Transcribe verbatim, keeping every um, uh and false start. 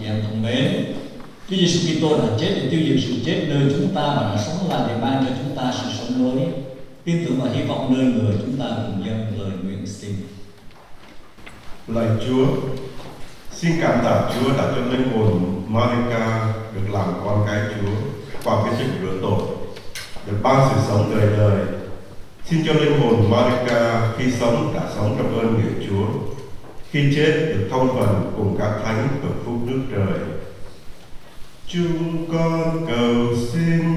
chị em thân mến, Chúa Giêsu Kitô đã chết để tiêu diệt sự chết nơi chúng ta và đã sống lại để ban cho chúng ta sự sống mới. Tin tưởng và hy vọng nơi người, chúng ta cùng dâng lời nguyện xin. Lạy Chúa, xin cảm tạ Chúa đã cho linh hồn Marika được làm con cái Chúa qua cái sự rửa tội, được ban sự sống đời đời. Xin cho linh hồn Marika khi sống đã sống trong ơn nghĩa Chúa, khi chết được thông phần cùng các thánh ở phúc nước trời. Chúng con cầu xin